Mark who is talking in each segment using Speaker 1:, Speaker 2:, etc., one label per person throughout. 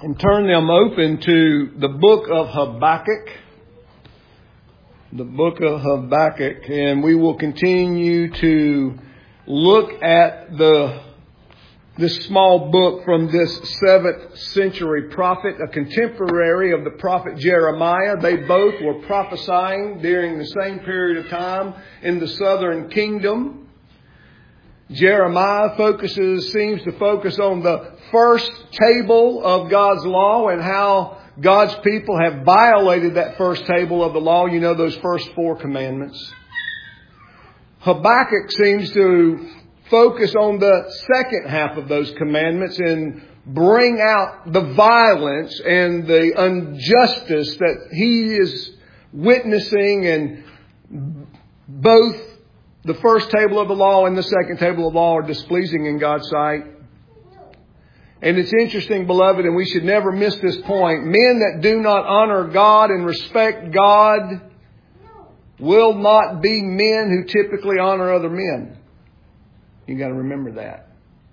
Speaker 1: and turn them open to the book of Habakkuk. The book of Habakkuk. And we will continue to look at this small book from this 7th century prophet, a contemporary of the prophet Jeremiah. They both were prophesying during the same period of time in the southern kingdom. Jeremiah seems to focus on the first table of God's law and how God's people have violated that first table of the law. You know, those first 4 commandments. Habakkuk seems to focus on the second half of those commandments and bring out the violence and the injustice that he is witnessing, and both the first table of the law and the second table of the law are displeasing in God's sight. And it's interesting, beloved, and we should never miss this point. Men that do not honor God and respect God will not be men who typically honor other men. You got to remember that.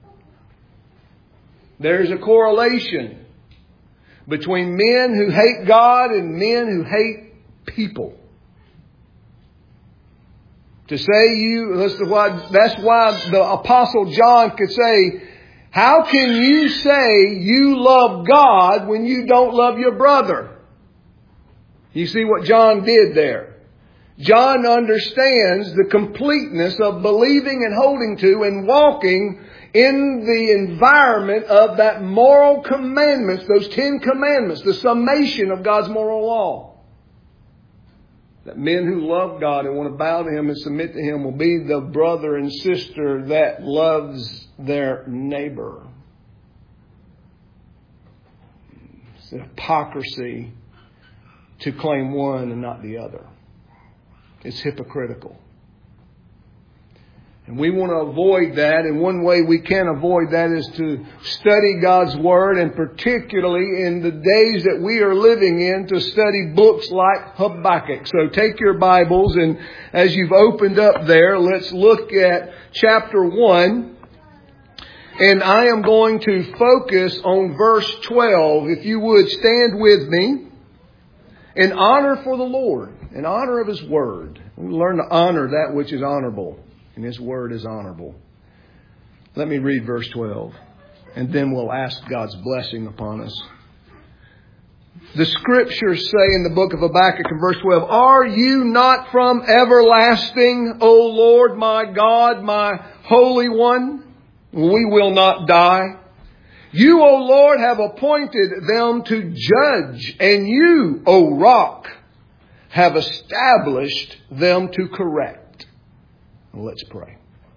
Speaker 1: There's a correlation between men who hate God and men who hate people. That's why the Apostle John could say, how can you say you love God when you don't love your brother? You see what John did there. John understands the completeness of believing and holding to and walking in the environment of that moral commandments, those 10 commandments, the summation of God's moral law. That men who love God and want to bow to Him and submit to Him will be the brother and sister that loves their neighbor. It's a hypocrisy to claim one and not the other. It's hypocritical. And we want to avoid that. And one way we can avoid that is to study God's Word, and particularly in the days that we are living in, to study books like Habakkuk. So take your Bibles, and as you've opened up there, let's look at chapter 1. And I am going to focus on verse 12. If you would stand with me. In honor for the Lord, in honor of His Word. We learn to honor that which is honorable. And His Word is honorable. Let me read verse 12. And then we'll ask God's blessing upon us. The Scriptures say in the book of Habakkuk in verse 12, are you not from everlasting, O Lord, my God, my Holy One? We will not die. You, O Lord, have appointed them to judge, and you, O Rock, have established them to correct. Let's pray.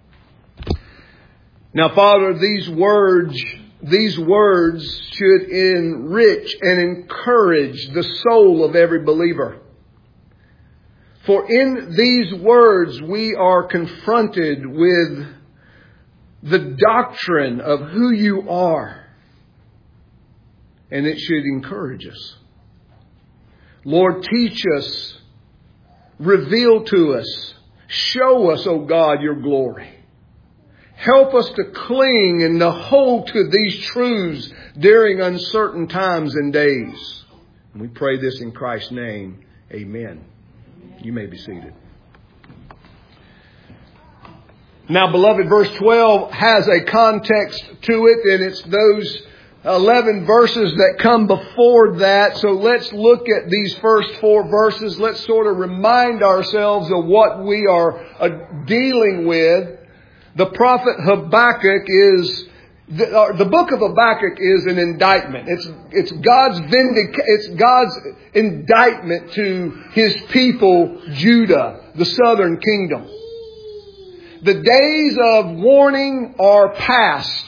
Speaker 1: Now, Father, these words should enrich and encourage the soul of every believer. For in these words we are confronted with the doctrine of who you are. And it should encourage us. Lord, teach us, reveal to us, show us, O God, your glory. Help us to cling and to hold to these truths during uncertain times and days. And we pray this in Christ's name. Amen. You may be seated. Now, beloved, verse 12 has a context to it, and it's those 11 verses that come before that. So let's look at these first 4 verses. Let's sort of remind ourselves of what we are dealing with. The prophet Habakkuk is, the book of Habakkuk is an indictment. It's God's indictment to His people, Judah, the southern kingdom. The days of warning are past.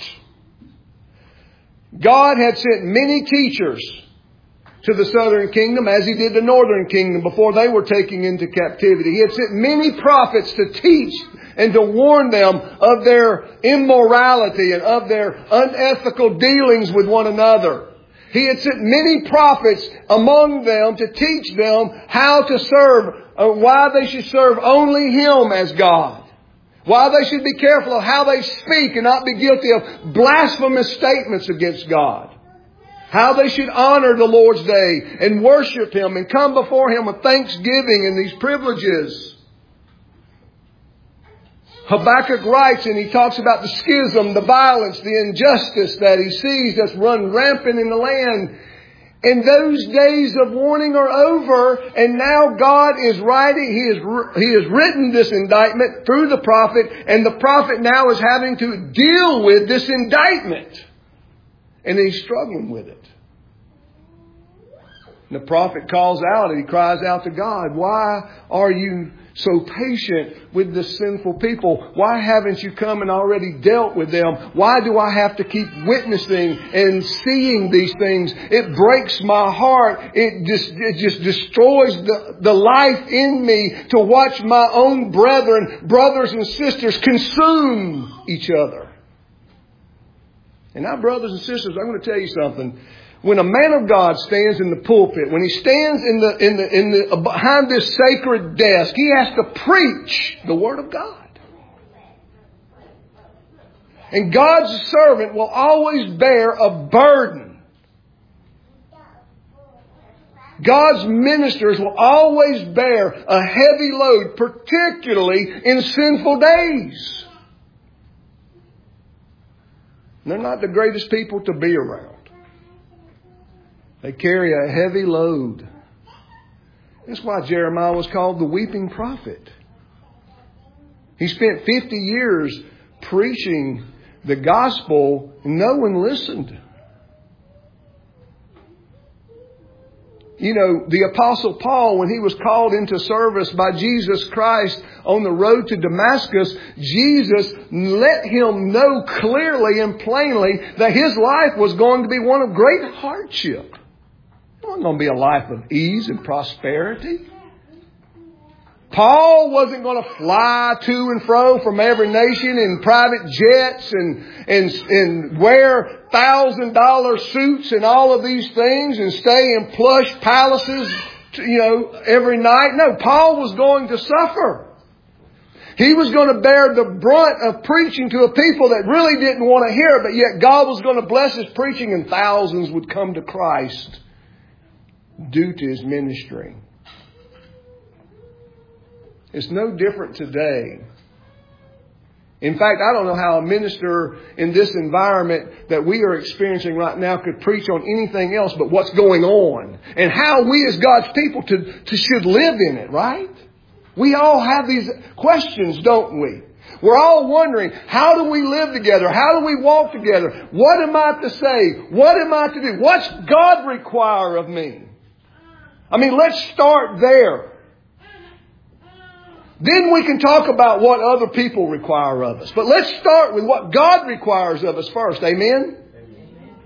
Speaker 1: God had sent many teachers to the southern kingdom as He did the northern kingdom before they were taken into captivity. He had sent many prophets to teach and to warn them of their immorality and of their unethical dealings with one another. He had sent many prophets among them to teach them how to serve, why they should serve only Him as God. Why they should be careful of how they speak and not be guilty of blasphemous statements against God. How they should honor the Lord's day and worship Him and come before Him with thanksgiving and these privileges. Habakkuk writes and he talks about the schism, the violence, the injustice that he sees that's run rampant in the land. And those days of warning are over, and now God is writing, He has written this indictment through the prophet, and the prophet now is having to deal with this indictment. And he's struggling with it. And the prophet calls out and he cries out to God, why are you so patient with the sinful people? Why haven't you come and already dealt with them? Why do I have to keep witnessing and seeing these things? It breaks my heart. It just destroys the life in me to watch my own brothers and sisters consume each other. And now, brothers and sisters, I'm going to tell you something. When a man of God stands in the pulpit, when he stands behind this sacred desk, he has to preach the Word of God. And God's servant will always bear a burden. God's ministers will always bear a heavy load, particularly in sinful days. They're not the greatest people to be around. They carry a heavy load. That's why Jeremiah was called the weeping prophet. He spent 50 years preaching the gospel and no one listened. You know, the Apostle Paul, when he was called into service by Jesus Christ on the road to Damascus, Jesus let him know clearly and plainly that his life was going to be one of great hardship. It wasn't going to be a life of ease and prosperity. Paul wasn't going to fly to and fro from every nation in private jets and wear $1,000 suits and all of these things and stay in plush palaces, every night. No, Paul was going to suffer. He was going to bear the brunt of preaching to a people that really didn't want to hear it, but yet God was going to bless his preaching and thousands would come to Christ due to his ministry. It's no different today. In fact, I don't know how a minister in this environment that we are experiencing right now could preach on anything else but what's going on and how we as God's people should live in it, right? We all have these questions, don't we? We're all wondering, how do we live together? How do we walk together? What am I to say? What am I to do? What's God require of me? I mean, let's start there. Then we can talk about what other people require of us. But let's start with what God requires of us first. Amen? Amen.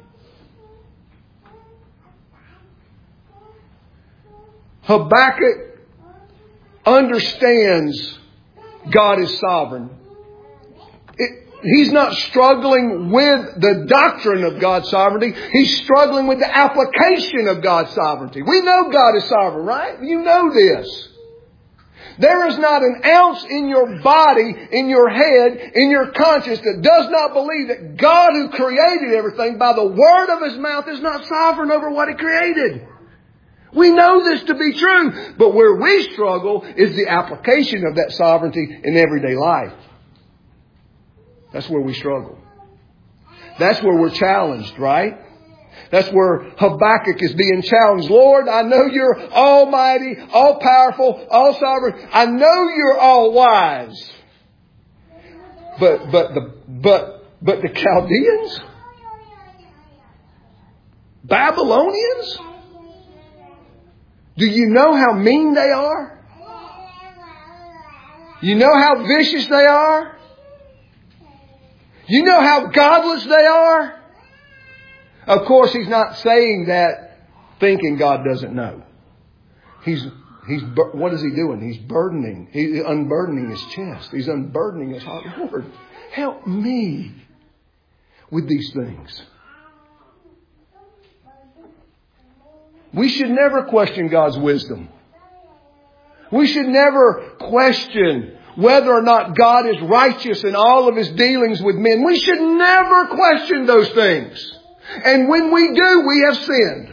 Speaker 1: Habakkuk understands God is sovereign. He's not struggling with the doctrine of God's sovereignty. He's struggling with the application of God's sovereignty. We know God is sovereign, right? You know this. There is not an ounce in your body, in your head, in your conscience that does not believe that God who created everything by the word of his mouth is not sovereign over what he created. We know this to be true. But where we struggle is the application of that sovereignty in everyday life. That's where we struggle. That's where we're challenged, right? That's where Habakkuk is being challenged. Lord, I know you're almighty, all powerful, all sovereign. I know you're all wise. But the Chaldeans? Babylonians? Do you know how mean they are? You know how vicious they are? You know how godless they are? Of course, he's not saying that thinking God doesn't know. What is he doing? He's unburdening his chest. He's unburdening his heart. Lord, help me with these things. We should never question God's wisdom. We should never question whether or not God is righteous in all of his dealings with men. We should never question those things. And when we do, we have sinned.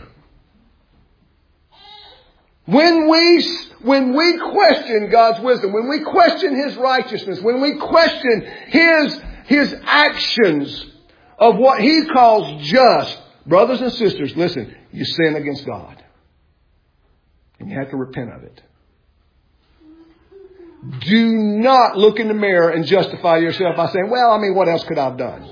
Speaker 1: When we question God's wisdom, when we question His righteousness, when we question His actions of what He calls just, brothers and sisters, listen, you sin against God. And you have to repent of it. Do not look in the mirror and justify yourself by saying, well, what else could I have done?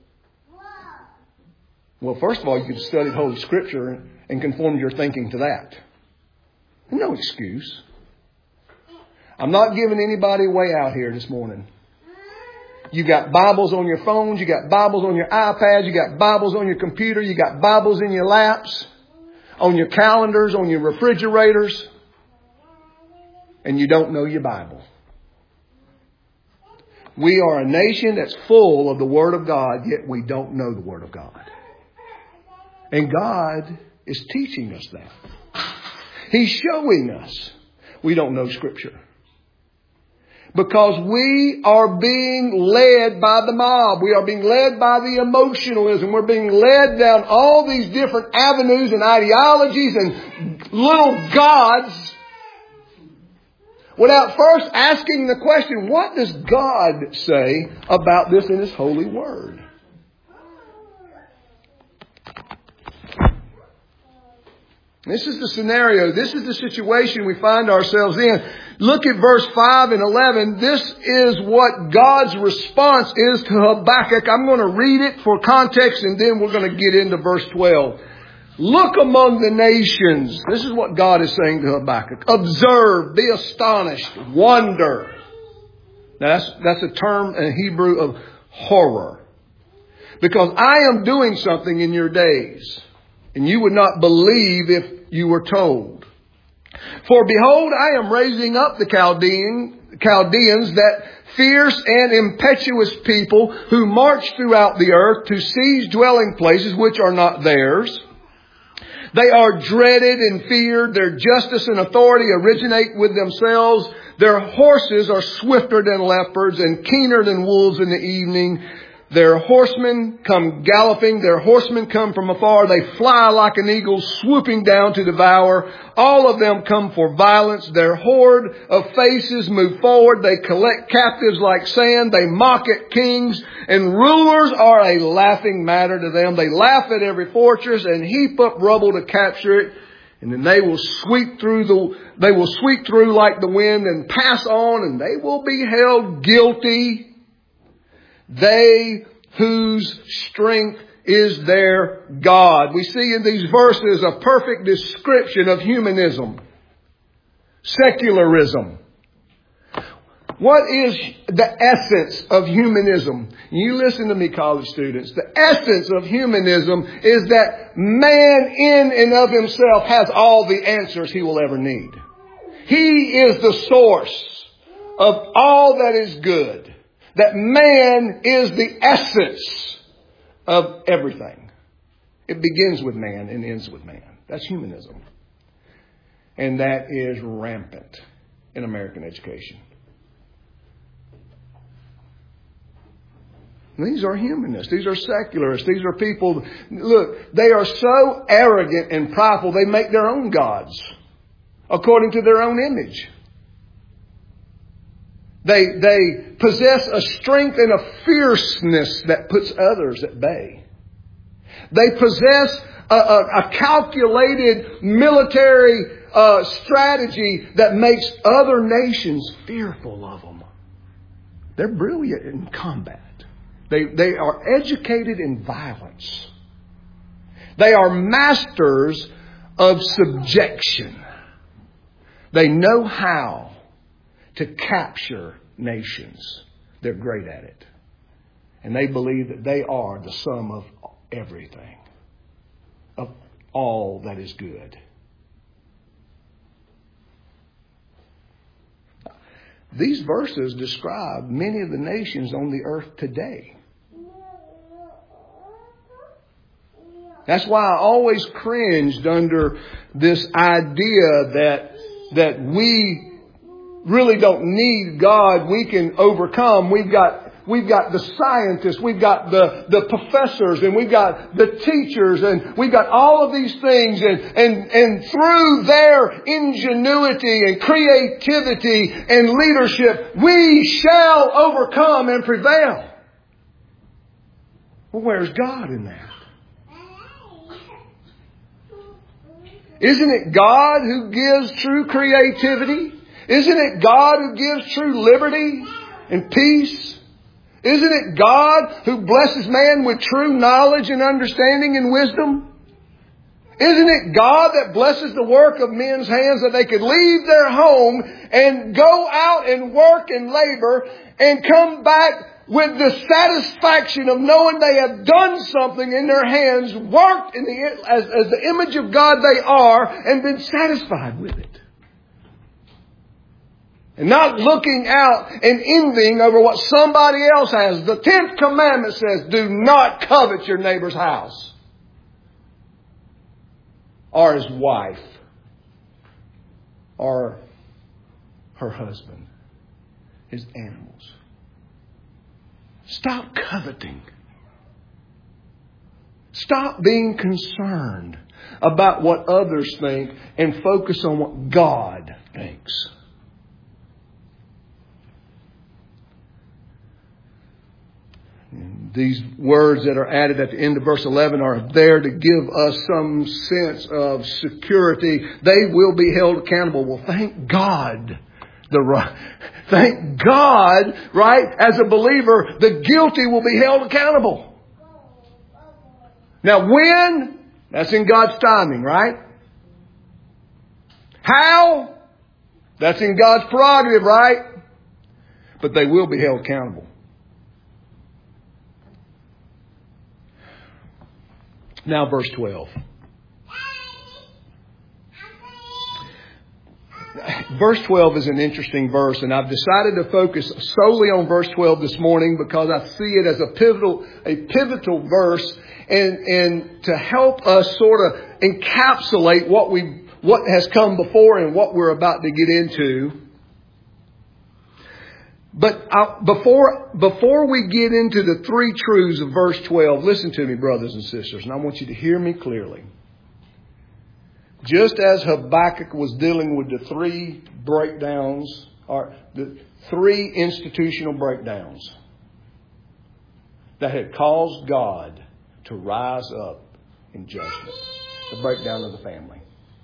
Speaker 1: Well, first of all, you could have studied Holy Scripture and conformed your thinking to that. No excuse. I'm not giving anybody a way out here this morning. You got Bibles on your phones. You got Bibles on your iPads. You got Bibles on your computer. You got Bibles in your laps, on your calendars, on your refrigerators. And you don't know your Bible. We are a nation that's full of the Word of God, yet we don't know the Word of God. And God is teaching us that. He's showing us we don't know Scripture. Because we are being led by the mob. We are being led by the emotionalism. We're being led down all these different avenues and ideologies and little gods without first asking the question, what does God say about this in His holy word? This is the scenario. This is the situation we find ourselves in. Look at verse 5 and 11. This is what God's response is to Habakkuk. I'm going to read it for context and then we're going to get into verse 12. Look among the nations. This is what God is saying to Habakkuk. Observe, be astonished, wonder. Now that's a term in Hebrew of horror. Because I am doing something in your days. And you would not believe if you were told. For behold, I am raising up the Chaldeans, that fierce and impetuous people who march throughout the earth to seize dwelling places which are not theirs. They are dreaded and feared. Their justice and authority originate with themselves. Their horses are swifter than leopards and keener than wolves in the evening. Their horsemen come galloping. Their horsemen come from afar. They fly like an eagle, swooping down to devour. All of them come for violence. Their horde of faces move forward. They collect captives like sand. They mock at kings. And rulers are a laughing matter to them. They laugh at every fortress and heap up rubble to capture it. And then they will sweep through like the wind and pass on, and they will be held guilty. They whose strength is their God. We see in these verses a perfect description of humanism, secularism. What is the essence of humanism? You listen to me, college students. The essence of humanism is that man in and of himself has all the answers he will ever need. He is the source of all that is good. That man is the essence of everything. It begins with man and ends with man. That's humanism. And that is rampant in American education. These are humanists. These are secularists. These are people, look, they are so arrogant and prideful, they make their own gods according to their own image. They possess a strength and a fierceness that puts others at bay. They possess a calculated military strategy that makes other nations fearful of them. They're brilliant in combat. They are educated in violence. They are masters of subjection. They know how to capture nations. They're great at it. And they believe that they are the sum of everything, of all that is good. These verses describe many of the nations on the earth today. That's why I always cringed under this idea that we really don't need God. We can overcome. We've got we've got the scientists, we've got the professors, and we've got the teachers, and we've got all of these things, and through their ingenuity and creativity and leadership, we shall overcome and prevail. Well, where's God in that? Isn't it God who gives true creativity? Isn't it God who gives true liberty and peace? Isn't it God who blesses man with true knowledge and understanding and wisdom? Isn't it God that blesses the work of men's hands that they could leave their home and go out and work and labor and come back with the satisfaction of knowing they have done something in their hands, worked as the image of God they are, and been satisfied with it? And not looking out and envying over what somebody else has. The 10th commandment says, do not covet your neighbor's house, or his wife, or her husband, his animals. Stop coveting. Stop being concerned about what others think and focus on what God thinks. These words that are added at the end of verse 11 are there to give us some sense of security. They will be held accountable. Well, thank God. Thank God, right? As a believer, the guilty will be held accountable. Now when? That's in God's timing, right? How? That's in God's prerogative, right? But they will be held accountable. Now verse 12. Verse 12 is an interesting verse, and I've decided to focus solely on verse 12 this morning because I see it as a pivotal verse and to help us sort of encapsulate what has come before and what we're about to get into. But before we get into the three truths of verse 12, listen to me, brothers and sisters, and I want you to hear me clearly. Just as Habakkuk was dealing with the three breakdowns, or the three institutional breakdowns that had caused God to rise up in judgment. The breakdown of the family.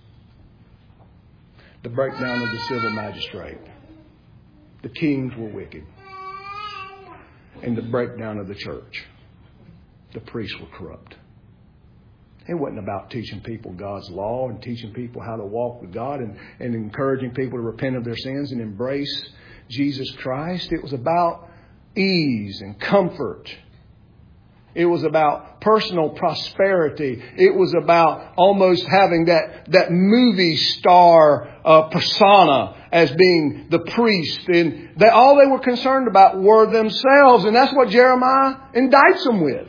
Speaker 1: The breakdown of the civil magistrate. The kings were wicked. And the breakdown of the church. The priests were corrupt. It wasn't about teaching people God's law and teaching people how to walk with God and encouraging people to repent of their sins and embrace Jesus Christ. It was about ease and comfort. It was about personal prosperity. It was about almost having that movie star persona as being the priest. And all they were concerned about were themselves. And that's what Jeremiah indicts them with.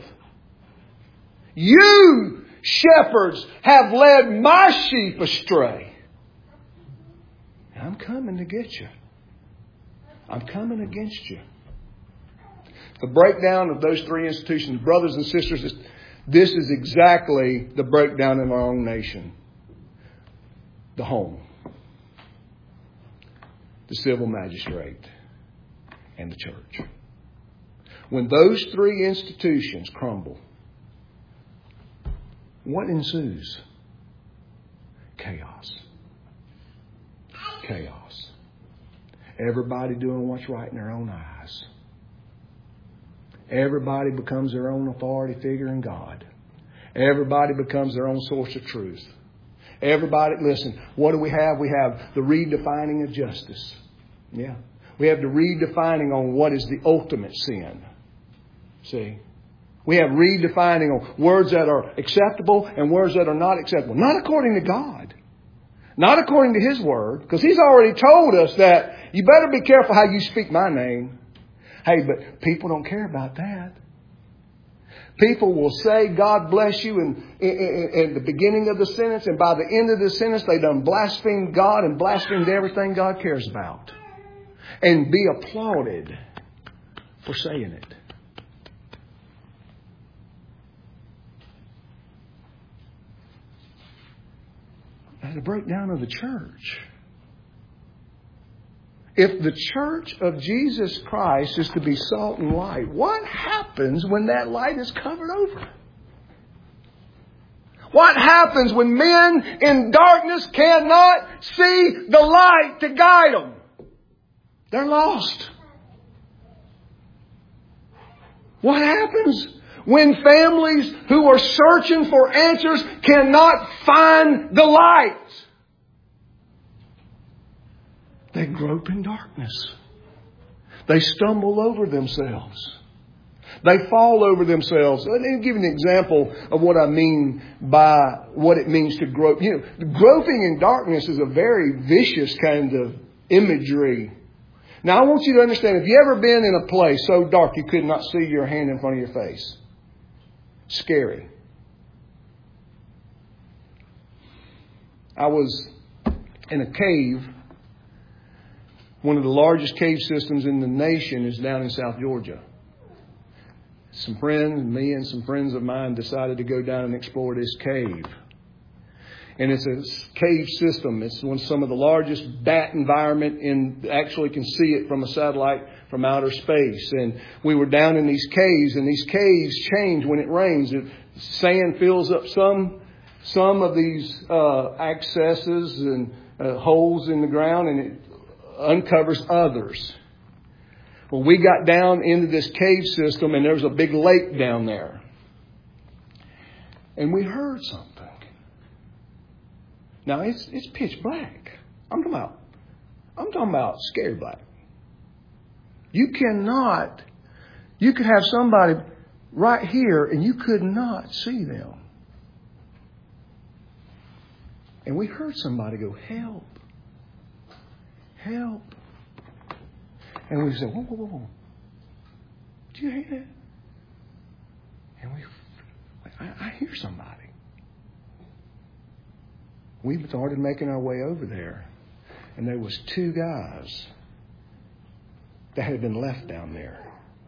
Speaker 1: You shepherds have led my sheep astray. I'm coming to get you. I'm coming against you. The breakdown of those three institutions, brothers and sisters, this is exactly the breakdown in our own nation. The home, the civil magistrate, and the church. When those three institutions crumble, what ensues? Chaos. Chaos. Everybody doing what's right in their own eyes. Everybody becomes their own authority figure in God. Everybody becomes their own source of truth. Everybody, listen, what do we have? We have the redefining of justice. Yeah. We have the redefining on what is the ultimate sin. See? We have redefining on words that are acceptable and words that are not acceptable. Not according to God. Not according to His Word. Because He's already told us that you better be careful how you speak my name. Hey, but people don't care about that. People will say, God bless you in the beginning of the sentence. And by the end of the sentence, they done blasphemed God and blasphemed everything God cares about. And be applauded for saying it. That's a breakdown of the church. If the church of Jesus Christ is to be salt and light, what happens when that light is covered over? What happens when men in darkness cannot see the light to guide them? They're lost. What happens when families who are searching for answers cannot find the light? They grope in darkness. They stumble over themselves. They fall over themselves. Let me give you an example of what I mean by what it means to grope. Groping in darkness is a very vicious kind of imagery. Now, I want you to understand, have you ever been in a place so dark you could not see your hand in front of your face? Scary. I was in a cave. One of the largest cave systems in the nation is down in South Georgia. Me and some friends of mine decided to go down and explore this cave. And it's a cave system. It's some of the largest bat environment actually can see it from a satellite from outer space. And we were down in these caves, and these caves change when it rains. Sand fills up some of these accesses and holes in the ground, and it uncovers others. Well, we got down into this cave system, and there was a big lake down there. And we heard something. Now, it's pitch black. I'm talking about scary black. You could have somebody right here, and you could not see them. And we heard somebody go, "Help. Help." And we said, "Whoa, whoa, whoa. Do you hear that?" And I hear somebody. We started making our way over there. And there was two guys that had been left down there.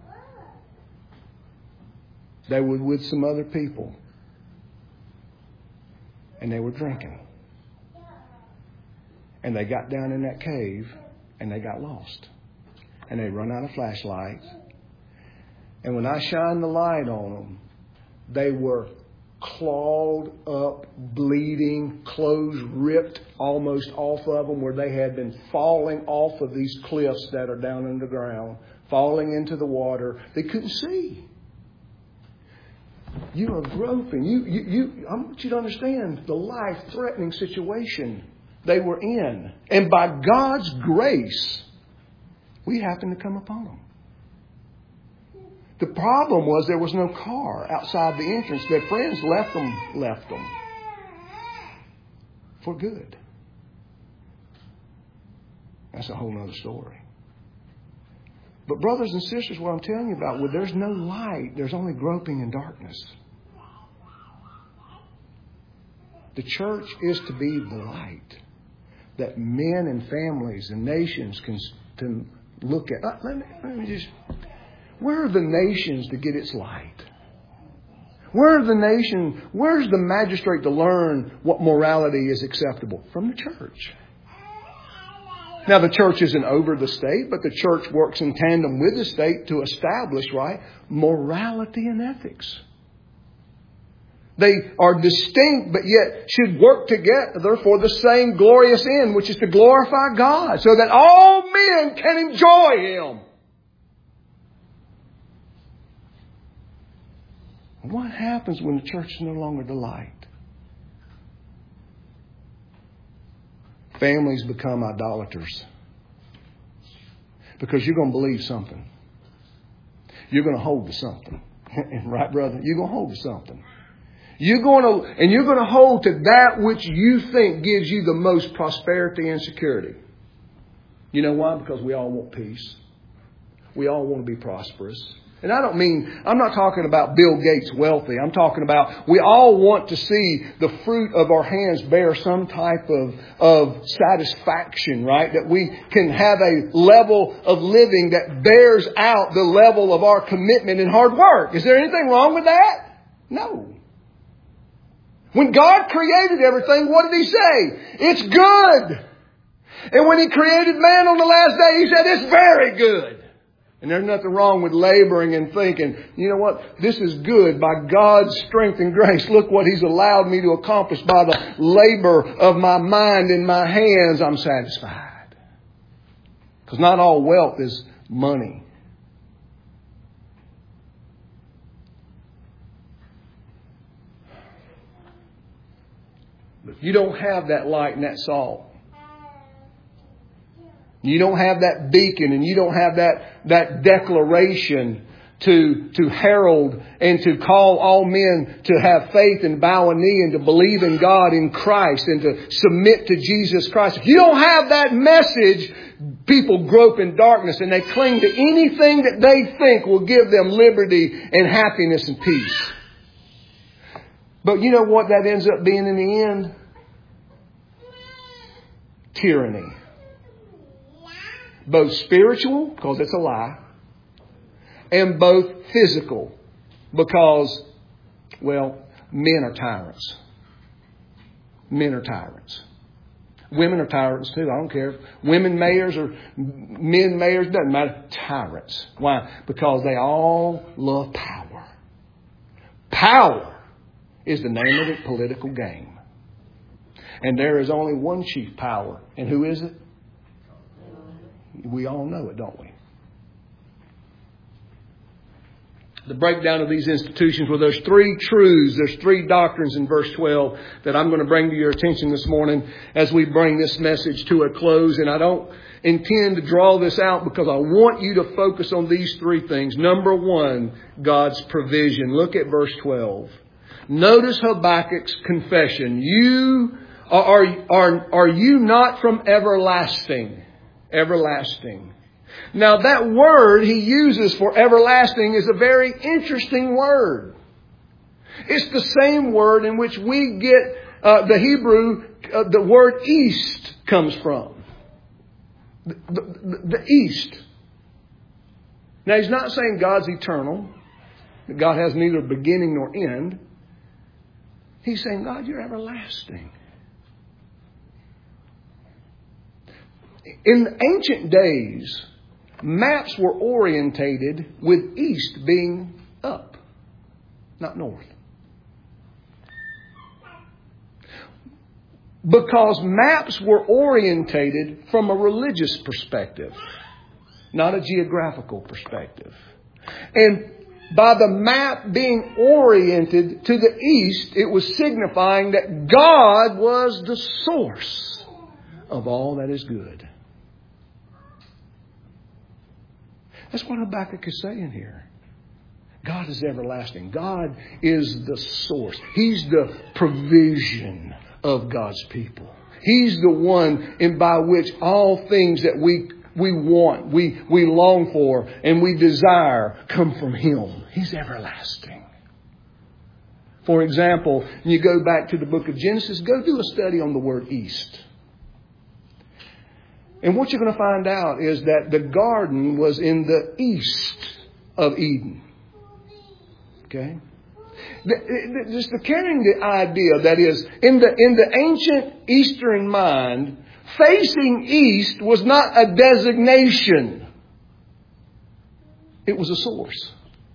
Speaker 1: They were with some other people. And they were drinking. And they got down in that cave and they got lost. And they run out of flashlights. And when I shined the light on them, they were clawed up, bleeding, clothes ripped almost off of them, where they had been falling off of these cliffs that are down underground, falling into the water. They couldn't see. You are groping. I want you to understand the life-threatening situation they were in. And by God's grace, we happened to come upon them. The problem was there was no car outside the entrance. Their friends left them for good. That's a whole other story. But brothers and sisters, what I'm telling you about, where there's no light, there's only groping in darkness. The church is to be the light that men and families and nations can look at. Let me just... Where are the nations to get its light? Where's the magistrate to learn what morality is acceptable? From the church. Now, the church isn't over the state, but the church works in tandem with the state to establish, morality and ethics. They are distinct, but yet should work together for the same glorious end, which is to glorify God, so that all men can enjoy Him. What happens when the church is no longer the light? Families become idolaters. Because you're going to believe something. You're going to hold to something. Right, brother? You're going to hold to something. You're going to hold to that which you think gives you the most prosperity and security. You know why? Because we all want peace. We all want to be prosperous. And I'm not talking about Bill Gates wealthy. I'm talking about we all want to see the fruit of our hands bear some type of satisfaction, right? That we can have a level of living that bears out the level of our commitment and hard work. Is there anything wrong with that? No. When God created everything, what did He say? It's good. And when He created man on the last day, He said it's very good. And there's nothing wrong with laboring and thinking, you know what, this is good by God's strength and grace. Look what He's allowed me to accomplish by the labor of my mind and my hands. I'm satisfied. Because not all wealth is money. But you don't have that light and that salt. You don't have that beacon and you don't have that declaration to herald and to call all men to have faith and bow a knee and to believe in God in Christ and to submit to Jesus Christ. If you don't have that message, people grope in darkness and they cling to anything that they think will give them liberty and happiness and peace. But you know what that ends up being in the end? Tyranny. Both spiritual, because it's a lie, and both physical, because, well, men are tyrants. Men are tyrants. Women are tyrants too. I don't care. Women mayors or men mayors, doesn't matter. Tyrants. Why? Because they all love power. Power is the name of the political game. And there is only one chief power. And who is it? We all know it, don't we? The breakdown of these institutions, well, there's three truths, there's three doctrines in verse 12 that I'm going to bring to your attention this morning as we bring this message to a close. And I don't intend to draw this out because I want you to focus on these three things. Number one, God's provision. Look at verse 12. Notice Habakkuk's confession. Are you not from everlasting? Everlasting. Now that word he uses for everlasting is a very interesting word. It's the same word in which we get the Hebrew, the word east comes from. The east. Now he's not saying God's eternal. That God has neither beginning nor end. He's saying, God, you're everlasting. In ancient days, maps were orientated with east being up, not north. Because maps were orientated from a religious perspective, not a geographical perspective. And by the map being oriented to the east, it was signifying that God was the source of all that is good. That's what Habakkuk is saying here. God is everlasting. God is the source. He's the provision of God's people. He's the one in by which all things that we want, we long for, and we desire come from Him. He's everlasting. For example, when you go back to the book of Genesis, go do a study on the word east. And what you're going to find out is that the garden was in the east of Eden. Okay? Just carrying the idea that is, in the ancient Eastern mind, facing east was not a designation. It was a source.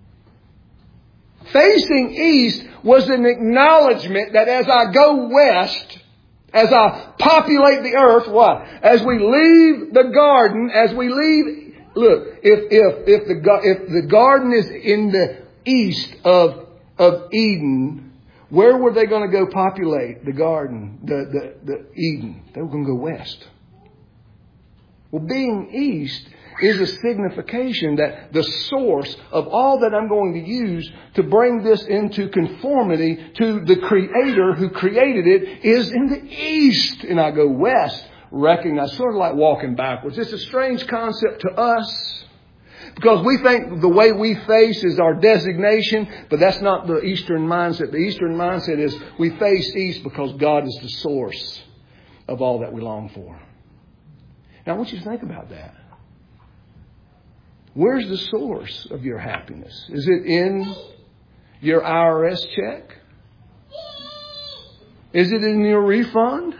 Speaker 1: Facing east was an acknowledgement that as I go west, as I populate the earth, what? As we leave the garden, look, if the garden is in the east of Eden, where were they going to go populate the garden, the Eden? They were going to go west. Well, being east is a signification that the source of all that I'm going to use to bring this into conformity to the Creator who created it is in the east. And I go west, recognize, sort of like walking backwards. It's a strange concept to us. Because we think the way we face is our designation, but that's not the Eastern mindset. The Eastern mindset is we face east because God is the source of all that we long for. Now I want you to think about that. Where's the source of your happiness? Is it in your IRS check? Is it in your refund?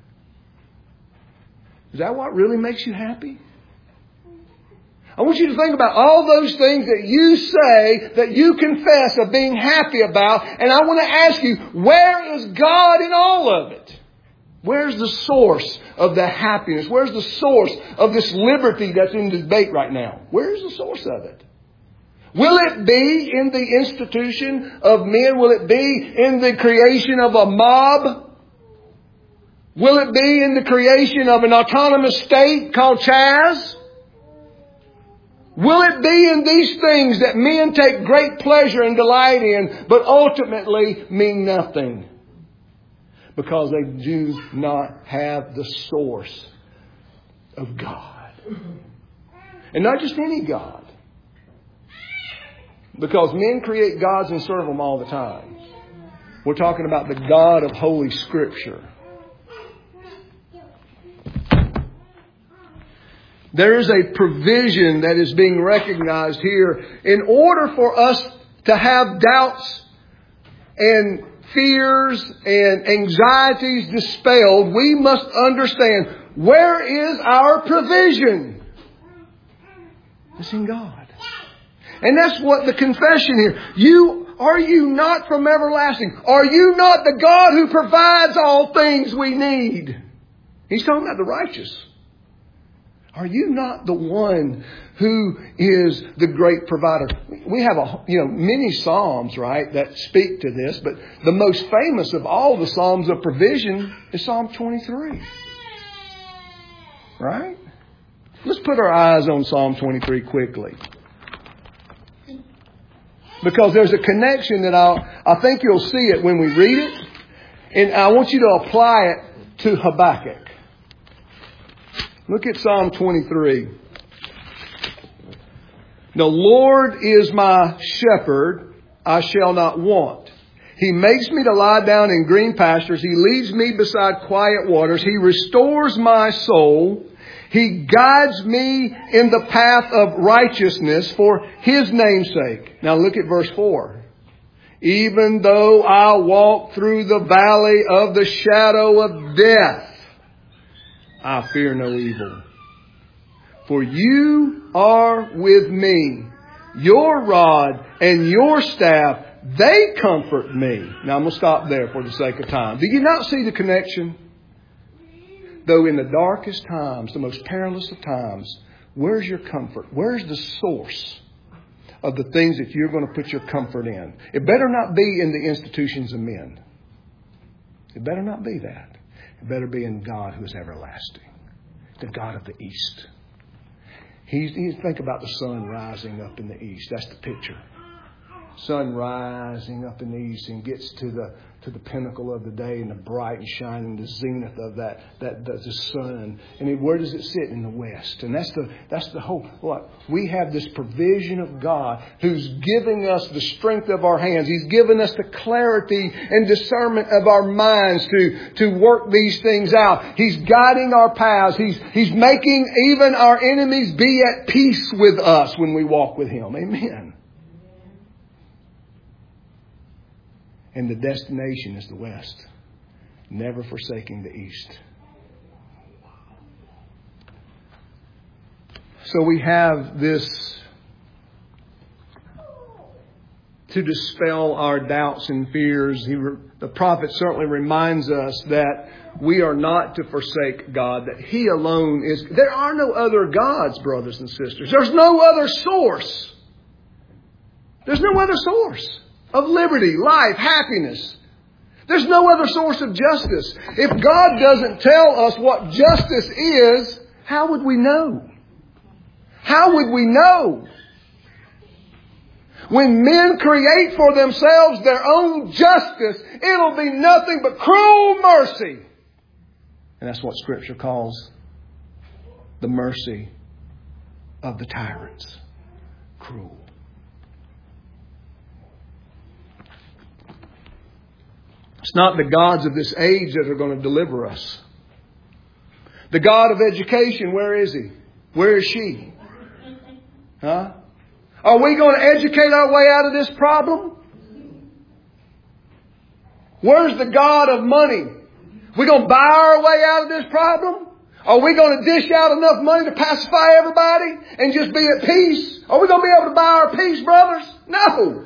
Speaker 1: Is that what really makes you happy? I want you to think about all those things that you say, that you confess of being happy about. And I want to ask you, where is God in all of it? Where's the source of the happiness? Where's the source of this liberty that's in debate right now? Where's the source of it? Will it be in the institution of men? Will it be in the creation of a mob? Will it be in the creation of an autonomous state called Chaz? Will it be in these things that men take great pleasure and delight in, but ultimately mean nothing? Because they do not have the source of God. And not just any God. Because men create gods and serve them all the time. We're talking about the God of Holy Scripture. There is a provision that is being recognized here. In order for us to have doubts and fears and anxieties dispelled, we must understand, where is our provision? It's in God. And that's what the confession here. Are you not from everlasting? Are you not the God who provides all things we need? He's talking about the righteous. Are you not the one who is the great provider? We have many psalms, right, that speak to this, but the most famous of all the psalms of provision is Psalm 23. Right? Let's put our eyes on Psalm 23 quickly. Because there's a connection that I think you'll see it when we read it. And I want you to apply it to Habakkuk. Look at Psalm 23. The Lord is my shepherd, I shall not want. He makes me to lie down in green pastures. He leads me beside quiet waters. He restores my soul. He guides me in the path of righteousness for His name's sake. Now look at verse 4. Even though I walk through the valley of the shadow of death, I fear no evil. For you are with me. Your rod and your staff, they comfort me. Now I'm going to stop there for the sake of time. Do you not see the connection? Though in the darkest times, the most perilous of times, where's your comfort? Where's the source of the things that you're going to put your comfort in? It better not be in the institutions of men. It better not be that. It better be in God who is everlasting. The God of the East. Think about the sun rising up in the east. That's the picture. Sun rising up in the east and gets to the pinnacle of the day and the bright and shining, the zenith of the sun. And where does it sit? In the west. And that's the whole. What we have, this provision of God who's giving us the strength of our hands. He's given us the clarity and discernment of our minds to work these things out. He's guiding our paths. He's making even our enemies be at peace with us when we walk with Him. Amen. And the destination is the west, never forsaking the east. So we have this to dispel our doubts and fears. The prophet certainly reminds us that we are not to forsake God, that He alone is. There are no other gods, brothers and sisters. There's no other source. There's no other source of liberty, life, happiness. There's no other source of justice. If God doesn't tell us what justice is, how would we know? How would we know? When men create for themselves their own justice, it'll be nothing but cruel mercy. And that's what Scripture calls the mercy of the tyrants. cruel. It's not the gods of this age that are going to deliver us. The God of education, where is He? Where is she? Huh? Are we going to educate our way out of this problem? Where's the God of money? We going to buy our way out of this problem? Are we going to dish out enough money to pacify everybody and just be at peace? Are we going to be able to buy our peace, brothers? No.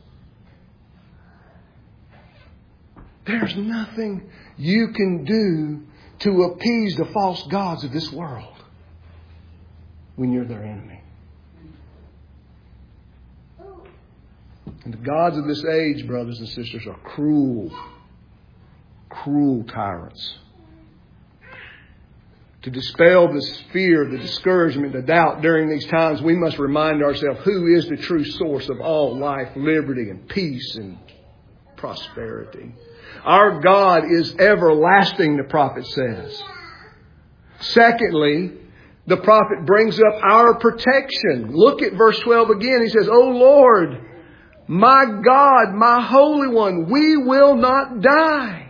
Speaker 1: There's nothing you can do to appease the false gods of this world when you're their enemy. And the gods of this age, brothers and sisters, are cruel, cruel tyrants. To dispel this fear, the discouragement, the doubt during these times, we must remind ourselves who is the true source of all life, liberty, and peace and prosperity. Our God is everlasting, the prophet says. Secondly, the prophet brings up our protection. Look at verse 12 again. He says, O Lord, my God, my Holy One, we will not die.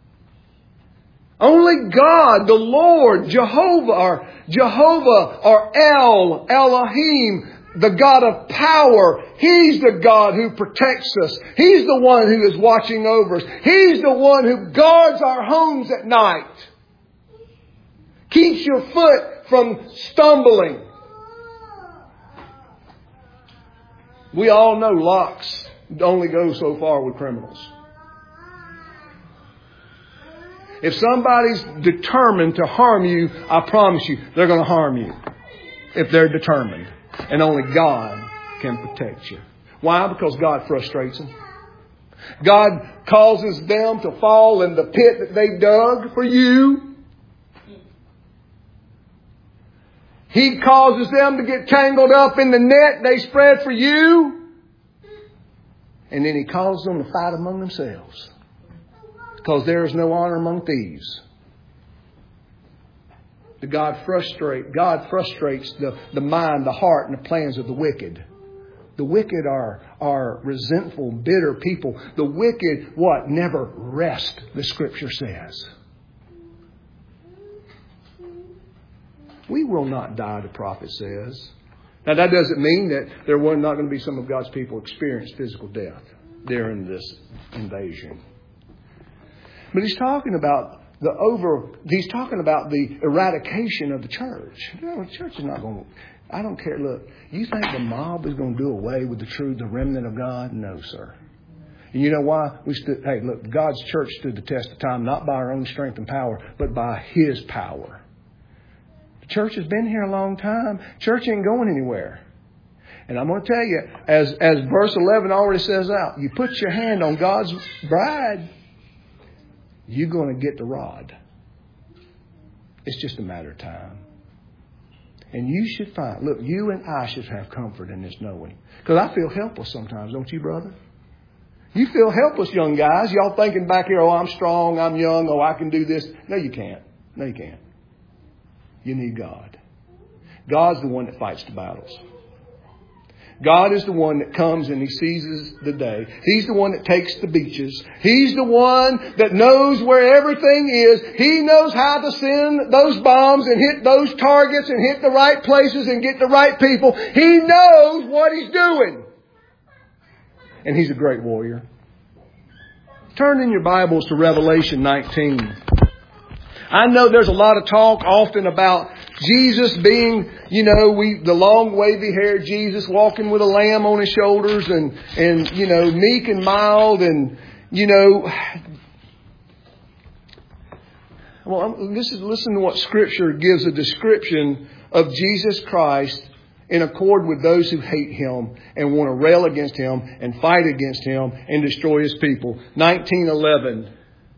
Speaker 1: Only God, the Lord, Jehovah or El, Elohim, the God of power. He's the God who protects us. He's the one who is watching over us. He's the one who guards our homes at night. Keeps your foot from stumbling. We all know locks only go so far with criminals. If somebody's determined to harm you, I promise you, they're going to harm you. If they're determined. And only God can protect you. Why? Because God frustrates them. God causes them to fall in the pit that they dug for you. He causes them to get tangled up in the net they spread for you. And then He causes them to fight among themselves. Because there is no honor among thieves. God frustrates the mind, the heart, and the plans of the wicked. The wicked are resentful, bitter people. The wicked, what? Never rest, the Scripture says. We will not die, the prophet says. Now that doesn't mean that there were not going to be some of God's people experience physical death during this invasion. But He's talking about He's talking about the eradication of the church. You know, the church is not going to... I don't care. Look, you think the mob is going to do away with the remnant of God? No, sir. And you know why? Hey, look, God's church stood the test of time, not by our own strength and power, but by His power. The church has been here a long time. Church ain't going anywhere. And I'm going to tell you, as verse 11 already says out, you put your hand on God's bride, you're going to get the rod. It's just a matter of time. And you should find, look, you and I should have comfort in this knowing. Because I feel helpless sometimes, don't you, brother? You feel helpless, young guys. Y'all thinking back here, oh, I'm strong, I'm young, oh, I can do this. No, you can't. No, you can't. You need God. God's the one that fights the battles. God is the one that comes and He seizes the day. He's the one that takes the beaches. He's the one that knows where everything is. He knows how to send those bombs and hit those targets and hit the right places and get the right people. He knows what He's doing. And He's a great warrior. Turn in your Bibles to Revelation 19. I know there's a lot of talk often about Jesus being, the long wavy haired Jesus walking with a lamb on His shoulders and meek and mild and, listen to what Scripture gives a description of Jesus Christ in accord with those who hate Him and want to rail against Him and fight against Him and destroy His people. 19:11.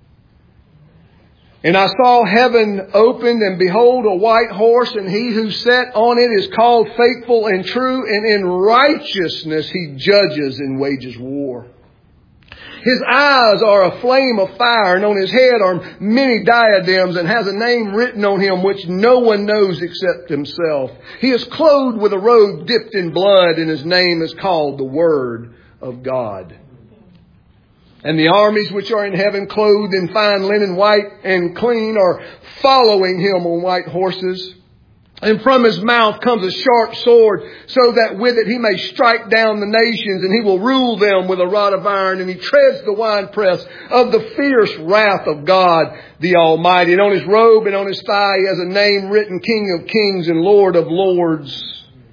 Speaker 1: And I saw heaven opened, and behold, a white horse, and He who sat on it is called Faithful and True, and in righteousness He judges and wages war. His eyes are a flame of fire, and on His head are many diadems, and has a name written on Him which no one knows except Himself. He is clothed with a robe dipped in blood, and His name is called the Word of God. And the armies which are in heaven, clothed in fine linen, white and clean, are following Him on white horses. And from His mouth comes a sharp sword, so that with it He may strike down the nations, and He will rule them with a rod of iron, and He treads the winepress of the fierce wrath of God the Almighty. And on His robe and on His thigh He has a name written, King of Kings and Lord of Lords.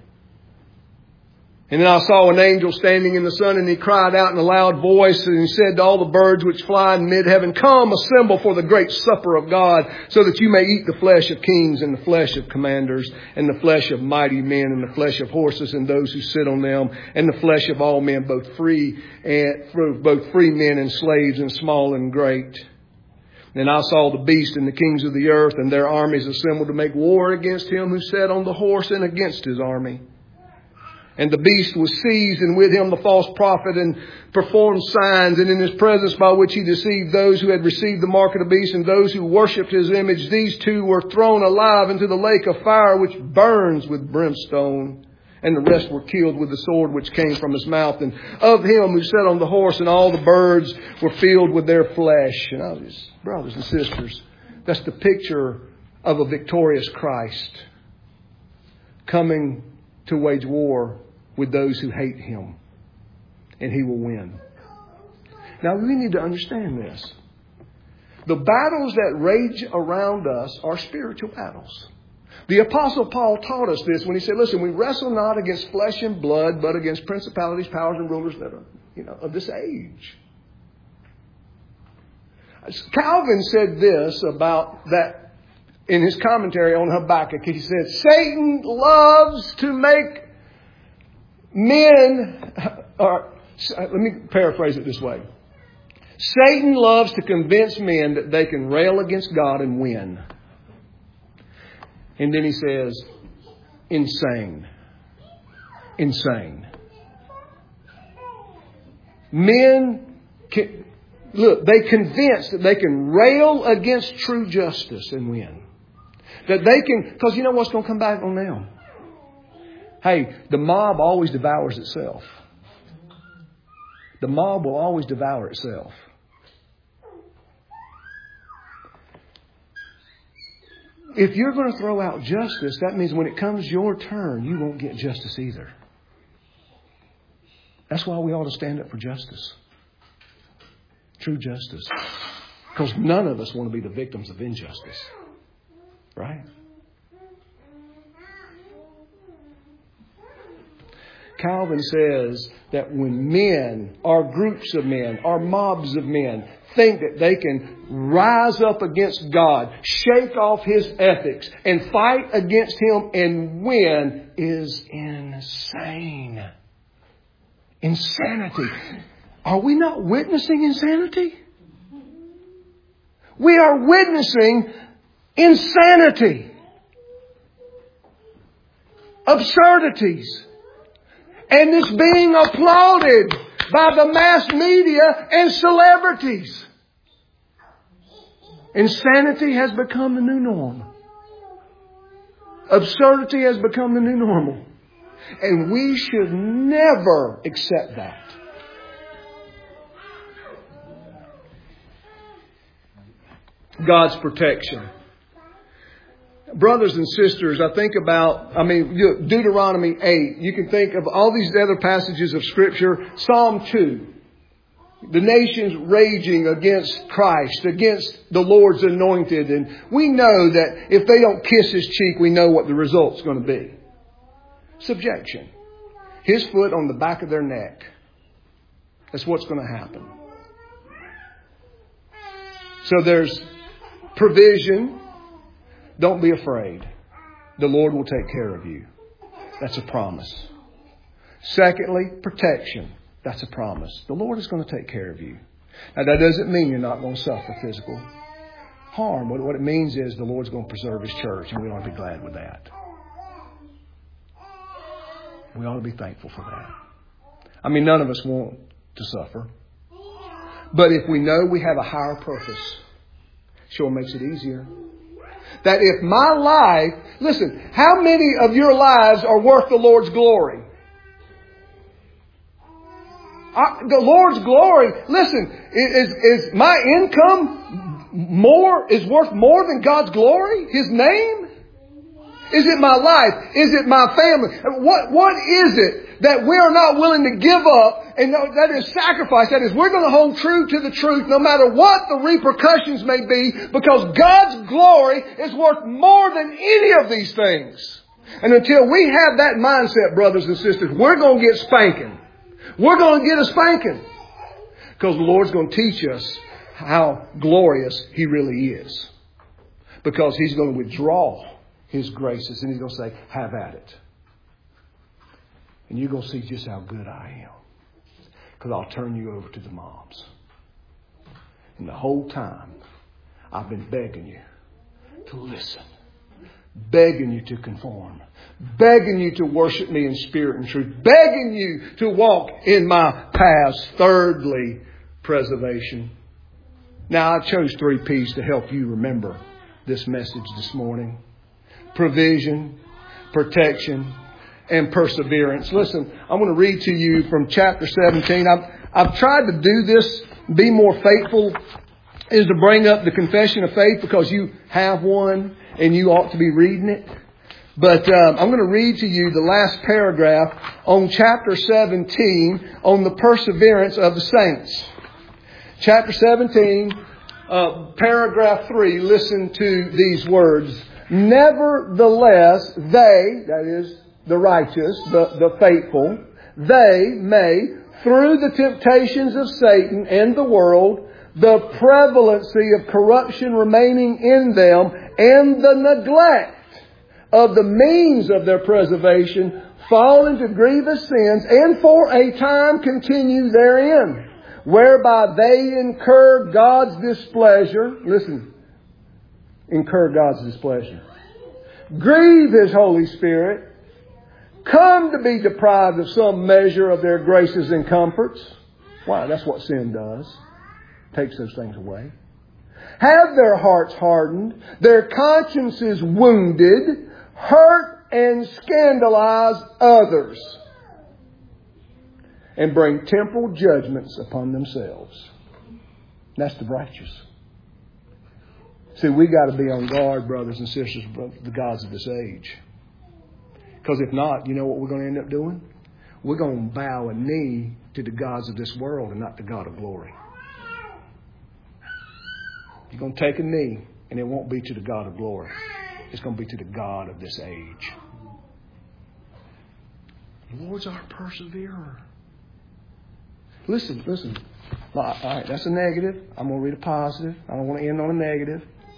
Speaker 1: And then I saw an angel standing in the sun, and he cried out in a loud voice, and he said to all the birds which fly in mid-heaven, Come, assemble for the great supper of God, so that you may eat the flesh of kings, and the flesh of commanders, and the flesh of mighty men, and the flesh of horses, and those who sit on them, and the flesh of all men, both free men and slaves, and small and great. Then I saw the beast and the kings of the earth, and their armies assembled to make war against Him who sat on the horse, and against His army. And the beast was seized, and with him the false prophet, and performed signs, and in his presence by which he deceived those who had received the mark of the beast and those who worshipped his image. These two were thrown alive into the lake of fire, which burns with brimstone. And the rest were killed with the sword which came from his mouth. And of him who sat on the horse, and all the birds were filled with their flesh. And brothers and sisters, that's the picture of a victorious Christ coming to wage war with those who hate Him. And He will win. Now we need to understand this. The battles that rage around us are spiritual battles. The Apostle Paul taught us this when he said, listen, we wrestle not against flesh and blood, but against principalities, powers, and rulers that are, of this age. Calvin said this about that in his commentary on Habakkuk. He said, Satan loves to make men, let me paraphrase it this way. Satan loves to convince men that they can rail against God and win. And then he says, insane. Insane. Men, they convince that they can rail against true justice and win. That they can, because you know what's going to come back on them? Hey, the mob always devours itself. The mob will always devour itself. If you're going to throw out justice, that means when it comes your turn, you won't get justice either. That's why we ought to stand up for justice. True justice. Because none of us want to be the victims of injustice. Right? Calvin says that when men, or groups of men, or mobs of men, think that they can rise up against God, shake off His ethics, and fight against Him and win, is insane. Insanity. Are we not witnessing insanity? We are witnessing insanity. Absurdities. And it's being applauded by the mass media and celebrities. Insanity has become the new norm. Absurdity has become the new normal. And we should never accept that. God's protection. Brothers and sisters, I think about, Deuteronomy 8. You can think of all these other passages of Scripture. Psalm 2. The nations raging against Christ, against the Lord's anointed. And we know that if they don't kiss His cheek, we know what the result's going to be. Subjection. His foot on the back of their neck. That's what's going to happen. So there's provision. Don't be afraid. The Lord will take care of you. That's a promise. Secondly, protection. That's a promise. The Lord is going to take care of you. Now, that doesn't mean you're not going to suffer physical harm. What it means is the Lord's going to preserve His church, and we ought to be glad with that. We ought to be thankful for that. None of us want to suffer. But if we know we have a higher purpose, sure makes it easier. That if my life, listen, how many of your lives are worth the Lord's glory? The Lord's glory, listen, is my income is worth more than God's glory? His name? Is it my life? Is it my family? What is it that we are not willing to give up? And that is sacrifice. That is, we're going to hold true to the truth no matter what the repercussions may be, because God's glory is worth more than any of these things. And until we have that mindset, brothers and sisters, we're going to get spanking. We're going to get a spanking. Because the Lord's going to teach us how glorious He really is. Because He's going to withdraw His graces and He's going to say, have at it. And you're going to see just how good I am. Because I'll turn you over to the moms. And the whole time, I've been begging you to listen. Begging you to conform. Begging you to worship me in spirit and truth. Begging you to walk in my paths. Thirdly, preservation. Now, I chose 3 P's to help you remember this message this morning. Provision, protection, and perseverance. Listen, I'm going to read to you from chapter 17. I've tried to do this, be more faithful, is to bring up the confession of faith, because you have one and you ought to be reading it. But I'm going to read to you the last paragraph on chapter 17 on the perseverance of the saints. Chapter 17, paragraph 3, listen to these words. Nevertheless, they, that is, the righteous, the faithful, they may, through the temptations of Satan and the world, the prevalency of corruption remaining in them, and the neglect of the means of their preservation, fall into grievous sins, and for a time continue therein, whereby they incur God's displeasure. Listen, incur God's displeasure. Grieve His Holy Spirit. Come to be deprived of some measure of their graces and comforts. Why? That's what sin does. Takes those things away. Have their hearts hardened, their consciences wounded, hurt and scandalize others, and bring temporal judgments upon themselves. That's the righteous. See, we got to be on guard, brothers and sisters, the gods of this age. Because if not, you know what we're going to end up doing? We're going to bow a knee to the gods of this world and not the God of glory. You're going to take a knee, and it won't be to the God of glory. It's going to be to the God of this age. The Lord's our perseverer. Listen. All right, that's a negative. I'm going to read a positive. I don't want to end on a negative.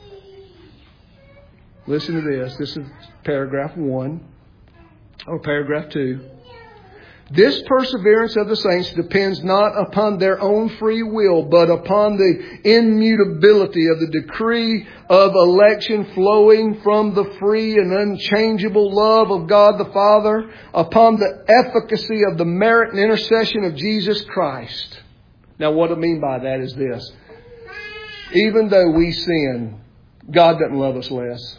Speaker 1: Listen to this. This is paragraph 1. Or paragraph 2. This perseverance of the saints depends not upon their own free will, but upon the immutability of the decree of election flowing from the free and unchangeable love of God the Father, upon the efficacy of the merit and intercession of Jesus Christ. Now, what I mean by that is this. Even though we sin, God doesn't love us less.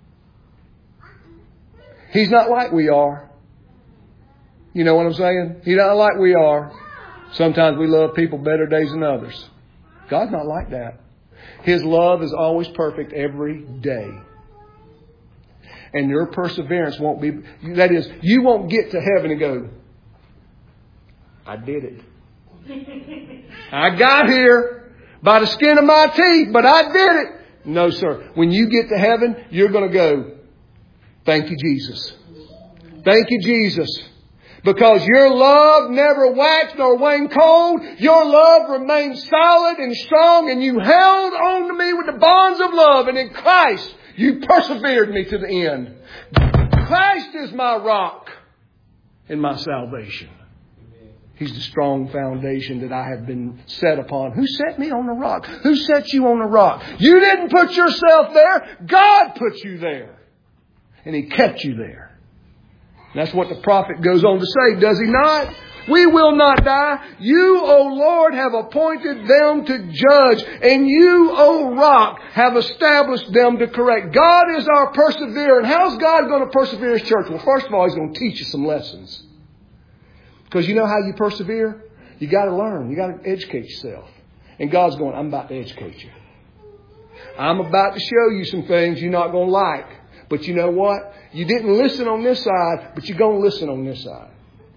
Speaker 1: He's not like we are. You know what I'm saying? He's not like we are. Sometimes we love people better days than others. God's not like that. His love is always perfect every day. And your perseverance won't be... That is, you won't get to heaven and go, I did it. I got here by the skin of my teeth, but I did it. No, sir. When you get to heaven, you're going to go, thank you, Jesus. Thank you, Jesus. Because your love never waxed nor waned cold. Your love remained solid and strong. And you held on to me with the bonds of love. And in Christ, you persevered me to the end. Christ is my rock and my salvation. He's the strong foundation that I have been set upon. Who set me on the rock? Who set you on the rock? You didn't put yourself there. God put you there. And He kept you there. That's what the prophet goes on to say, does he not? We will not die. You, O Lord, have appointed them to judge. And you, O rock, have established them to correct. God is our perseverer. And how's God going to persevere His church? Well, first of all, He's going to teach you some lessons. Because you know how you persevere? You got to learn. You got to educate yourself. And God's going, I'm about to educate you. I'm about to show you some things you're not going to like. But you know what? You didn't listen on this side, but you're going to listen on this side.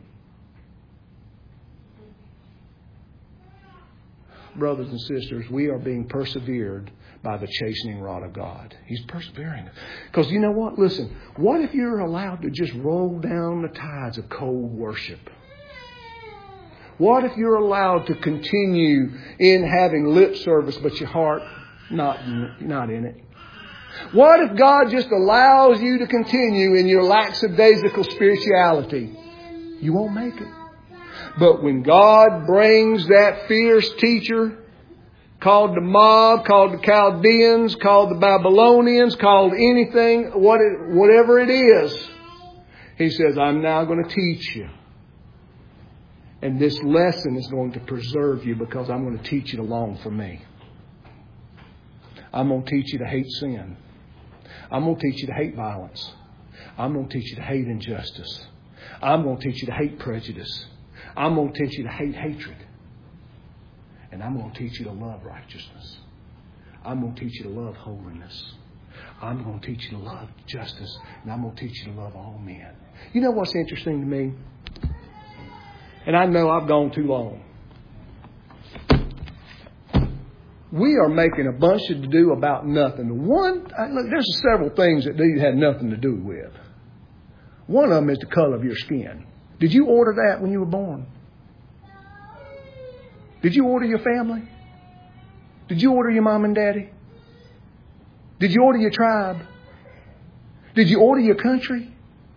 Speaker 1: Brothers and sisters, we are being persevered by the chastening rod of God. He's persevering. Because you know what? Listen, what if you're allowed to just roll down the tides of cold worship? What if you're allowed to continue in having lip service, but your heart not in it? What if God just allows you to continue in your lackadaisical spirituality? You won't make it. But when God brings that fierce teacher, called the mob, called the Chaldeans, called the Babylonians, called anything, whatever it is, He says, I'm now going to teach you. And this lesson is going to preserve you because I'm going to teach you to long for me. I'm going to teach you to hate sin. I'm going to teach you to hate violence. I'm going to teach you to hate injustice. I'm going to teach you to hate prejudice. I'm going to teach you to hate hatred. And I'm going to teach you to love righteousness. I'm going to teach you to love holiness. I'm going to teach you to love justice. And I'm going to teach you to love all men. You know what's interesting to me? And I know I've gone too long. We are making a bunch to do about nothing. There's several things that these had nothing to do with. One of them is the color of your skin. Did you order that when you were born? Did you order your family? Did you order your mom and daddy? Did you order your tribe? Did you order your country?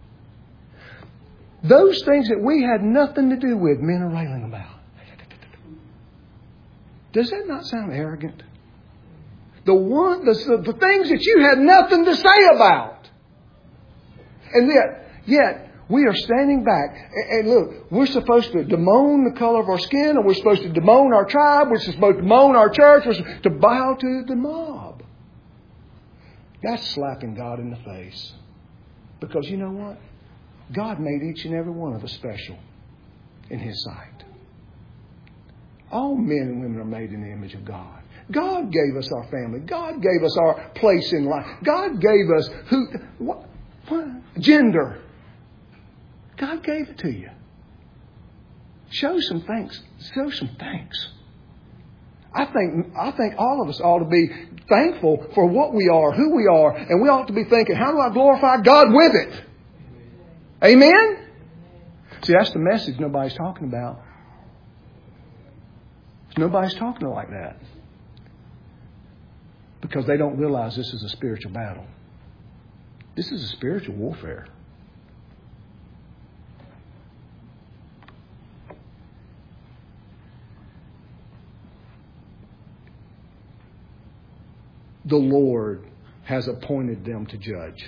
Speaker 1: Those things that we had nothing to do with, men are railing about. Does that not sound arrogant? The things that you had nothing to say about. And yet we are standing back. And look, we're supposed to bemoan the color of our skin, or we're supposed to bemoan our tribe, we're supposed to bemoan our church, we're supposed to bow to the mob. That's slapping God in the face. Because you know what? God made each and every one of us special in His sight. All men and women are made in the image of God. God gave us our family. God gave us our place in life. God gave us gender. God gave it to you. Show some thanks. Show some thanks. I think all of us ought to be thankful for what we are, who we are, and we ought to be thinking, how do I glorify God with it? Amen? See, that's the message nobody's talking about. Nobody's talking like that. Because they don't realize this is a spiritual battle. This is a spiritual warfare. The Lord has appointed them to judge.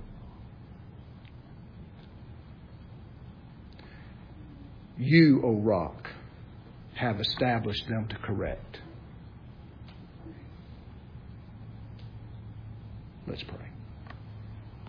Speaker 1: You, O rock, have established them to correct. Let's pray.